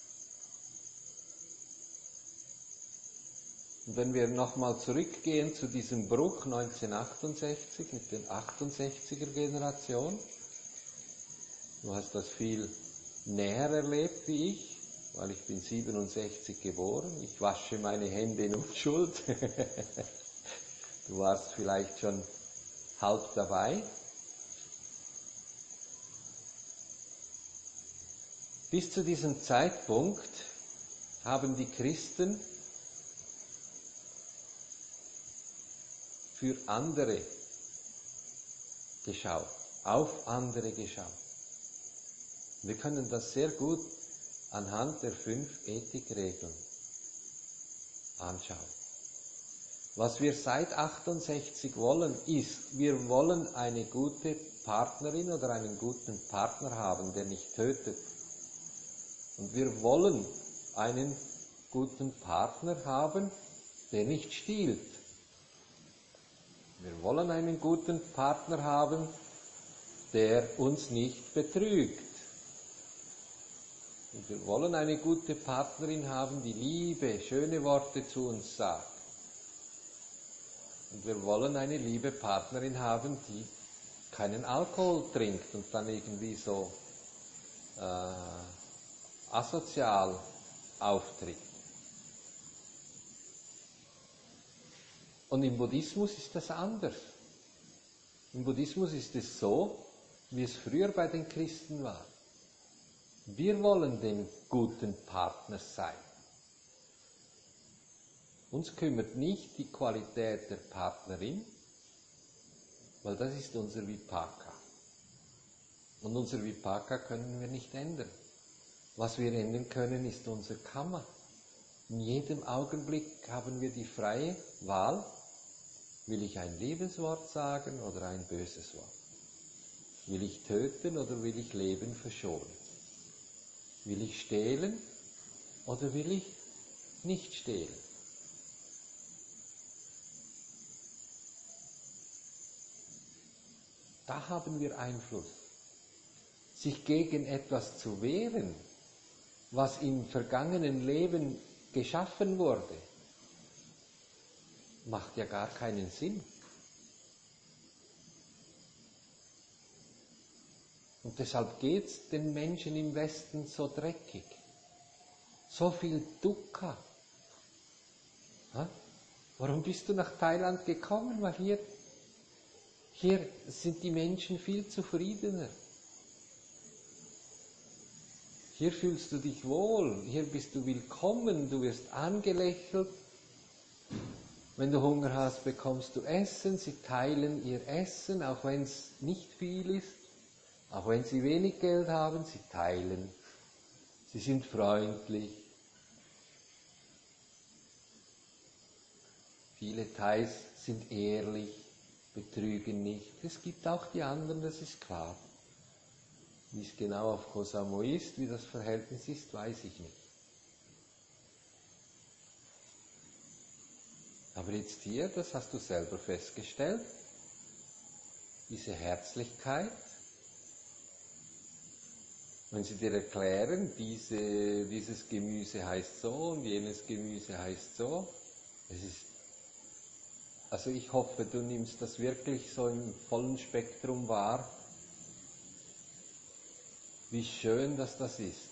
Und wenn wir nochmal zurückgehen zu diesem Bruch neunzehnhundertachtundsechzig mit den achtundsechziger Generation, du hast das viel näher erlebt wie ich, weil ich bin siebenundsechzig geboren, ich wasche meine Hände in Unschuld. Du warst vielleicht schon halb dabei. Bis zu diesem Zeitpunkt haben die Christen für andere geschaut, auf andere geschaut. Wir können das sehr gut anhand der fünf Ethikregeln anschauen. Was wir seit achtundsechzig wollen, ist, wir wollen eine gute Partnerin oder einen guten Partner haben, der nicht tötet. Und wir wollen einen guten Partner haben, der nicht stiehlt. Wir wollen einen guten Partner haben, der uns nicht betrügt. Und wir wollen eine gute Partnerin haben, die liebe, schöne Worte zu uns sagt. Und wir wollen eine liebe Partnerin haben, die keinen Alkohol trinkt und dann irgendwie so äh, asozial auftritt. Und im Buddhismus ist das anders. Im Buddhismus ist es so, wie es früher bei den Christen war. Wir wollen den guten Partner sein. Uns kümmert nicht die Qualität der Partnerin, weil das ist unser Vipaka. Und unser Vipaka können wir nicht ändern. Was wir ändern können, ist unser Karma. In jedem Augenblick haben wir die freie Wahl, will ich ein Liebeswort sagen oder ein böses Wort? Will ich töten oder will ich Leben verschonen? Will ich stehlen oder will ich nicht stehlen? Da haben wir Einfluss. Sich gegen etwas zu wehren, was im vergangenen Leben geschaffen wurde, macht ja gar keinen Sinn. Und deshalb geht es den Menschen im Westen so dreckig. So viel Dukkha. Ha? Warum bist du nach Thailand gekommen? Weil hier, hier sind die Menschen viel zufriedener. Hier fühlst du dich wohl, hier bist du willkommen, du wirst angelächelt. Wenn du Hunger hast, bekommst du Essen, sie teilen ihr Essen, auch wenn es nicht viel ist. Auch wenn sie wenig Geld haben, sie teilen. Sie sind freundlich. Viele Thais sind ehrlich, betrügen nicht. Es gibt auch die anderen, das ist klar. Wie es genau auf Koh Samui ist, wie das Verhältnis ist, weiß ich nicht. Aber jetzt hier, das hast du selber festgestellt, diese Herzlichkeit, wenn sie dir erklären, diese, dieses Gemüse heißt so und jenes Gemüse heißt so, es ist, also ich hoffe, du nimmst das wirklich so im vollen Spektrum wahr, wie schön dass das ist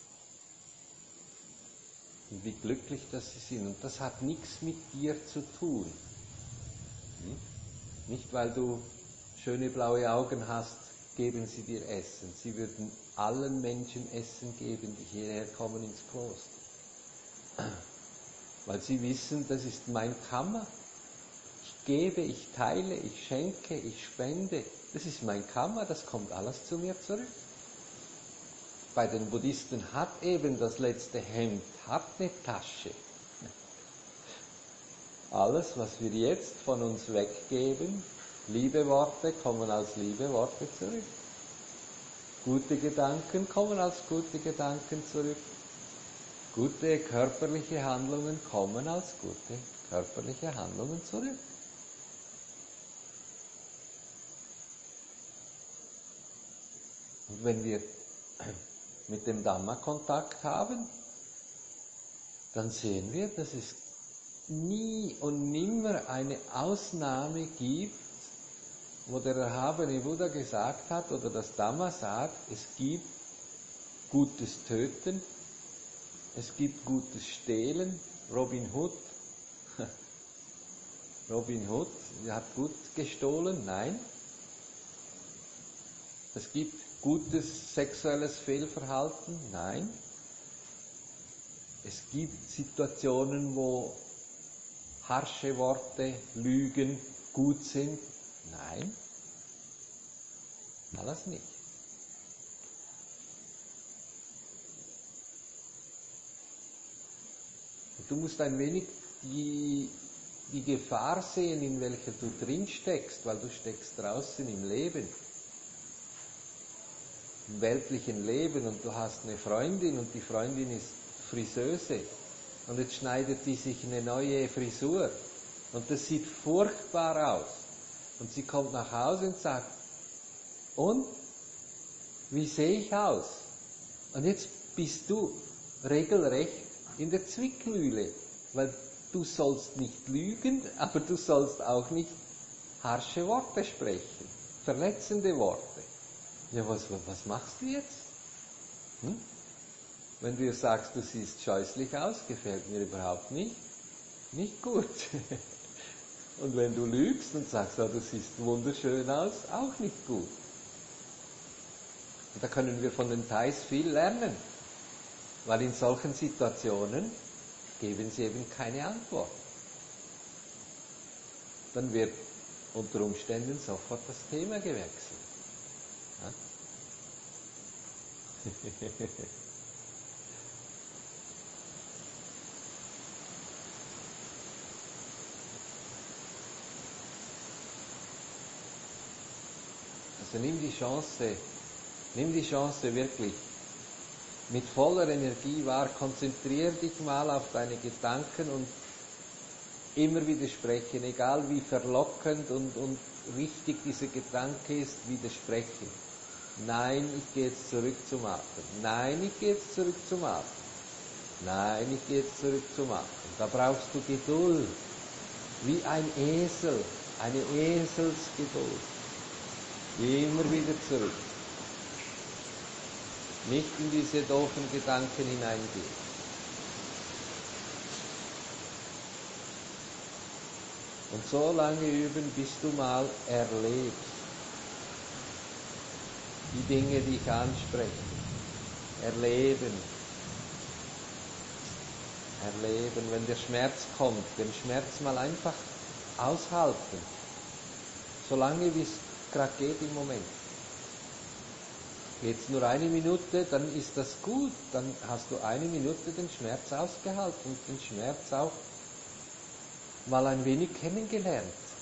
und wie glücklich dass sie sind. Und das hat nichts mit dir zu tun. Hm? Nicht weil du schöne blaue Augen hast, geben sie dir Essen. Sie würden allen Menschen Essen geben, die hierher kommen ins Kloster. Weil sie wissen, das ist mein Karma. Ich gebe, ich teile, ich schenke, ich spende. Das ist mein Karma, das kommt alles zu mir zurück. Bei den Buddhisten hat eben das letzte Hemd, hat eine Tasche. Alles, was wir jetzt von uns weggeben, liebe Worte kommen als liebe Worte zurück. Gute Gedanken kommen als gute Gedanken zurück. Gute körperliche Handlungen kommen als gute körperliche Handlungen zurück. Und wenn wir mit dem Dhamma Kontakt haben, dann sehen wir, dass es nie und nimmer eine Ausnahme gibt, wo der erhabene Buddha gesagt hat, oder das Dhamma sagt, es gibt gutes Töten, es gibt gutes Stehlen, Robin Hood. Robin Hood, er hat gut gestohlen, nein. Es gibt gutes sexuelles Fehlverhalten, nein. Es gibt Situationen, wo harsche Worte, Lügen gut sind. Nein, alles nicht. Du musst ein wenig die, die Gefahr sehen, in welcher du drin steckst, weil du steckst draußen im Leben, im weltlichen Leben, und du hast eine Freundin und die Freundin ist Friseuse und jetzt schneidet die sich eine neue Frisur und das sieht furchtbar aus und sie kommt nach Hause und sagt, und, wie sehe ich aus? Und jetzt bist du regelrecht in der Zwickmühle, weil du sollst nicht lügen, aber du sollst auch nicht harsche Worte sprechen, verletzende Worte. Ja, was, was machst du jetzt? Hm? Wenn du ihr sagst, du siehst scheußlich aus, gefällt mir überhaupt nicht, nicht gut. Und wenn du lügst und sagst, oh, du siehst wunderschön aus, auch nicht gut. Und da können wir von den Thais viel lernen. Weil in solchen Situationen geben sie eben keine Antwort. Dann wird unter Umständen sofort das Thema gewechselt. Ja? Also nimm die Chance, nimm die Chance wirklich mit voller Energie wahr, konzentriere dich mal auf deine Gedanken und immer widersprechen, egal wie verlockend und, und richtig dieser Gedanke ist, widersprechen. Nein, ich gehe jetzt zurück zum Atem. Nein, ich gehe jetzt zurück zum Atem. Nein, ich gehe jetzt zurück zum Atem. Da brauchst du Geduld, wie ein Esel, eine Eselsgeduld. Immer wieder zurück. Nicht in diese doofen Gedanken hineingehen. Und so lange üben, bis du mal erlebst die Dinge, die ich anspreche. Erleben. Erleben, wenn der Schmerz kommt, den Schmerz mal einfach aushalten. Solange wie es gerade geht im Moment. Geht es nur eine Minute, dann ist das gut. Dann hast du eine Minute den Schmerz ausgehalten und den Schmerz auch mal ein wenig kennengelernt.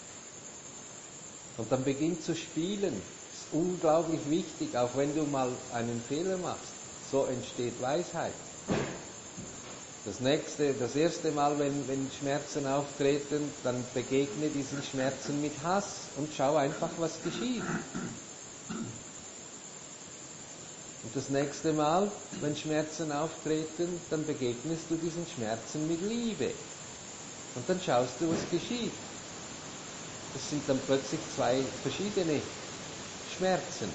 Und dann beginnt zu spielen. Das ist unglaublich wichtig, auch wenn du mal einen Fehler machst. So entsteht Weisheit. Das nächste, das erste Mal, wenn, wenn Schmerzen auftreten, dann begegne diesen Schmerzen mit Hass und schau einfach, was geschieht. Und das nächste Mal, wenn Schmerzen auftreten, dann begegnest du diesen Schmerzen mit Liebe. Und dann schaust du, was geschieht. Das sind dann plötzlich zwei verschiedene Schmerzen.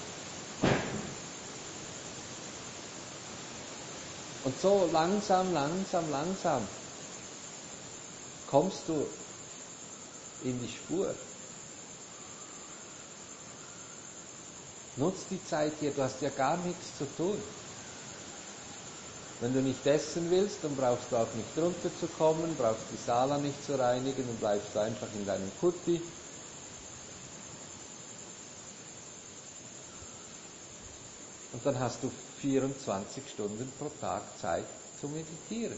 Und so langsam, langsam, langsam kommst du in die Spur. Nutz die Zeit hier, du hast ja gar nichts zu tun. Wenn du nicht essen willst, dann brauchst du auch nicht runterzukommen, brauchst die Sala nicht zu reinigen und bleibst einfach in deinem Kuti. Und dann hast du vierundzwanzig Stunden pro Tag Zeit zu meditieren.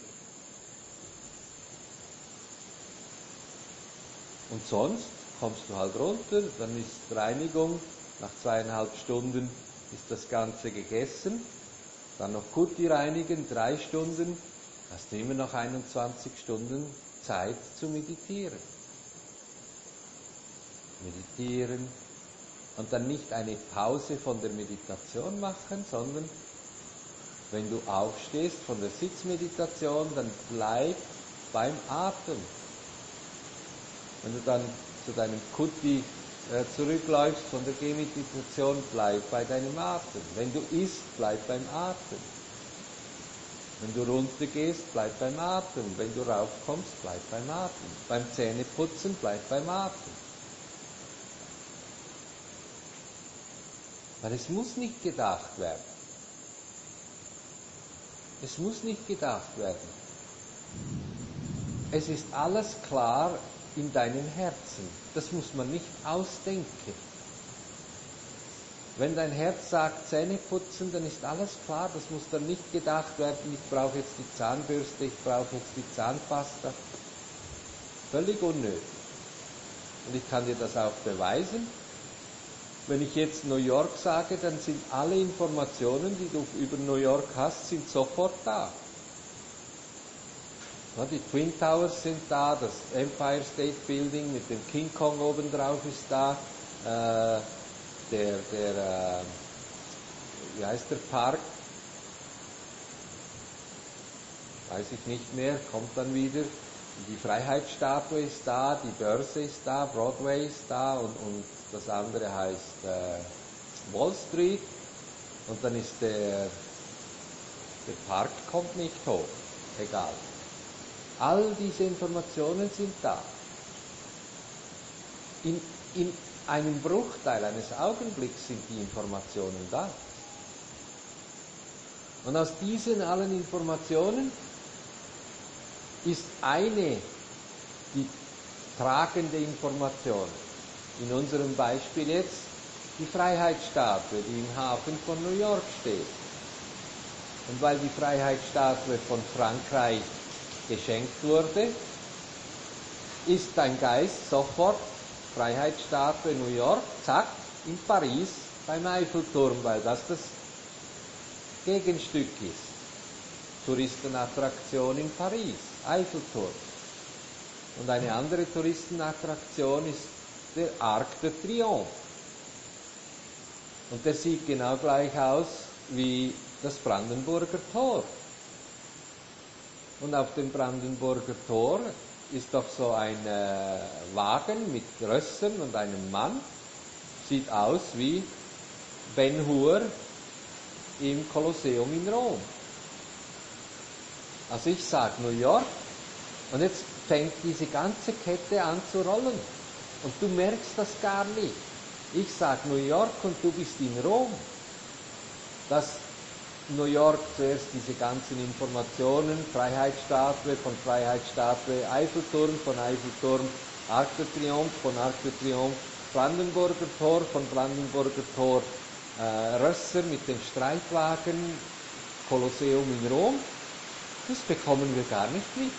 Und sonst kommst du halt runter, dann ist Reinigung, nach zweieinhalb Stunden ist das Ganze gegessen, dann noch Kuti reinigen, drei Stunden, hast du immer noch einundzwanzig Stunden Zeit zu meditieren. Meditieren und dann nicht eine Pause von der Meditation machen, sondern wenn du aufstehst von der Sitzmeditation, dann bleib beim Atem. Wenn du dann zu deinem Kuti äh, zurückläufst von der Gehmeditation, bleib bei deinem Atem. Wenn du isst, bleib beim Atem. Wenn du runtergehst, bleib beim Atem. Wenn du raufkommst, bleib beim Atem. Beim Zähneputzen, bleib beim Atem. Weil es muss nicht gedacht werden. Es muss nicht gedacht werden. es ist alles klar in deinem Herzen. Das muss man nicht ausdenken. Wenn dein Herz sagt, Zähne putzen, dann ist alles klar. Das muss dann nicht gedacht werden, ich brauche jetzt die Zahnbürste, ich brauche jetzt die Zahnpasta. Völlig unnötig. Und ich kann dir das auch beweisen. Wenn ich jetzt New York sage, dann sind alle Informationen, die du über New York hast, sind sofort da. Die Twin Towers sind da, das Empire State Building mit dem King Kong obendrauf ist da, äh, der, der äh, wie heißt der Park? Weiß ich nicht mehr, kommt dann wieder. Die Freiheitsstatue ist da, die Börse ist da, Broadway ist da und, und das andere heißt äh, Wall Street und dann ist der, der Park kommt nicht hoch, egal. All diese Informationen sind da. In, in einem Bruchteil eines Augenblicks sind die Informationen da. Und aus diesen allen Informationen ist eine die tragende Information. In unserem Beispiel jetzt die Freiheitsstatue, die im Hafen von New York steht. Und weil die Freiheitsstatue von Frankreich geschenkt wurde, ist dein Geist sofort Freiheitsstatue New York, zack, in Paris beim Eiffelturm, weil das das Gegenstück ist. Touristenattraktion in Paris, Eiffelturm. Und eine andere Touristenattraktion ist der Arc de Triomphe. Und der sieht genau gleich aus wie das Brandenburger Tor. Und auf dem Brandenburger Tor ist doch so ein äh, Wagen mit Rössern und einem Mann. Sieht aus wie Ben Hur im Kolosseum in Rom. Also ich sage New York und jetzt fängt diese ganze Kette an zu rollen. Und du merkst das gar nicht. Ich sage New York und du bist in Rom. Dass New York zuerst diese ganzen Informationen, Freiheitsstatue, von Freiheitsstatue Eiffelturm, von Eiffelturm Arc de Triomphe, von Arc de Triomphe Brandenburger Tor, von Brandenburger Tor äh, Rösser mit den Streitwagen, Kolosseum in Rom, das bekommen wir gar nicht mit.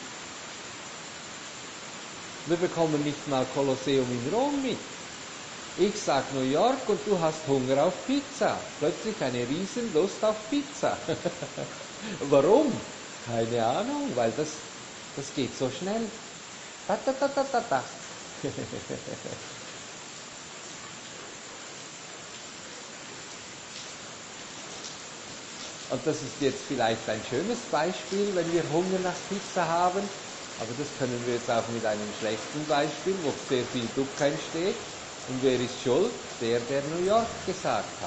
Wir bekommen nicht mal Kolosseum in Rom mit. Ich sag New York und du hast Hunger auf Pizza. Plötzlich eine Riesenlust auf Pizza. Warum? Keine Ahnung, weil das, das geht so schnell. Ta, ta, ta, ta, ta, ta. Und das ist jetzt vielleicht ein schönes Beispiel, wenn wir Hunger nach Pizza haben. Aber das können wir jetzt auch mit einem schlechten Beispiel, wo sehr viel Druck entsteht. Und wer ist schuld? Der, der New York gesagt hat.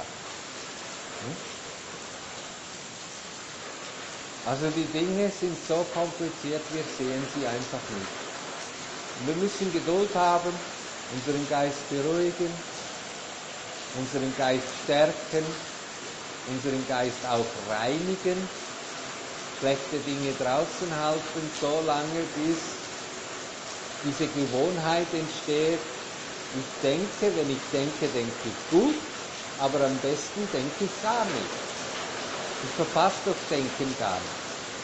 Also die Dinge sind so kompliziert, wir sehen sie einfach nicht. Und wir müssen Geduld haben, unseren Geist beruhigen, unseren Geist stärken, unseren Geist auch reinigen, schlechte Dinge draußen halten, so lange bis diese Gewohnheit entsteht. Ich denke, wenn ich denke, denke ich gut, aber am besten denke ich gar nicht. Ich verpasse das Denken gar nicht.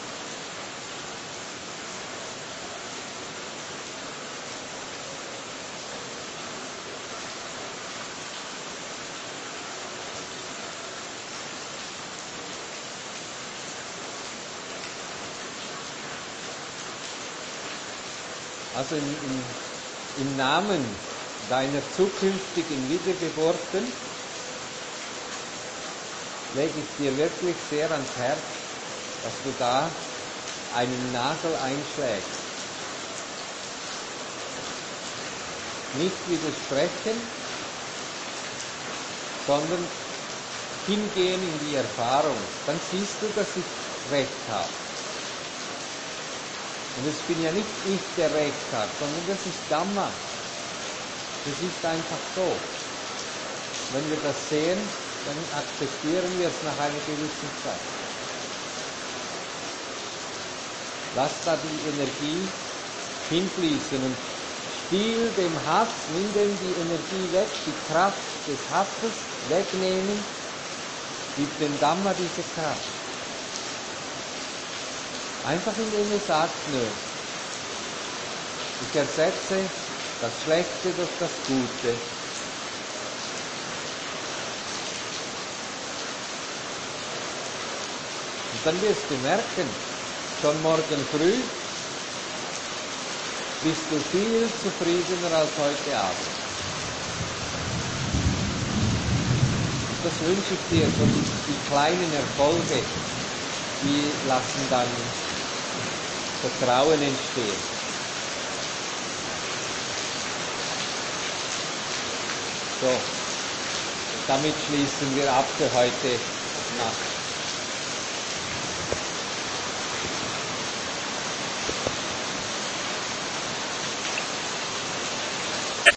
Also im, im, im Namen deiner zukünftigen Wiedergeburten lege ich dir wirklich sehr ans Herz, dass du da einen Nagel einschlägst. Nicht widersprechen, sondern hingehen in die Erfahrung. Dann siehst du, dass ich Recht habe. Und es bin ja nicht ich, der Recht hat, sondern das ist Dhamma. Das ist einfach so. Wenn wir das sehen, dann akzeptieren wir es nach einer gewissen Zeit. Lass da die Energie hinfließen. Und spiel dem Hass, nimm dem die Energie weg, die Kraft des Hasses wegnehmen, gib dem Dhamma diese Kraft. Einfach indem ihr sagt, nö, ich ersetze das Schlechte durch das Gute. Und dann wirst du merken, schon morgen früh bist du viel zufriedener als heute Abend. Das wünsche ich dir, so die, die kleinen Erfolge, die lassen dann Vertrauen entstehen. So, damit schließen wir ab für heute Nacht.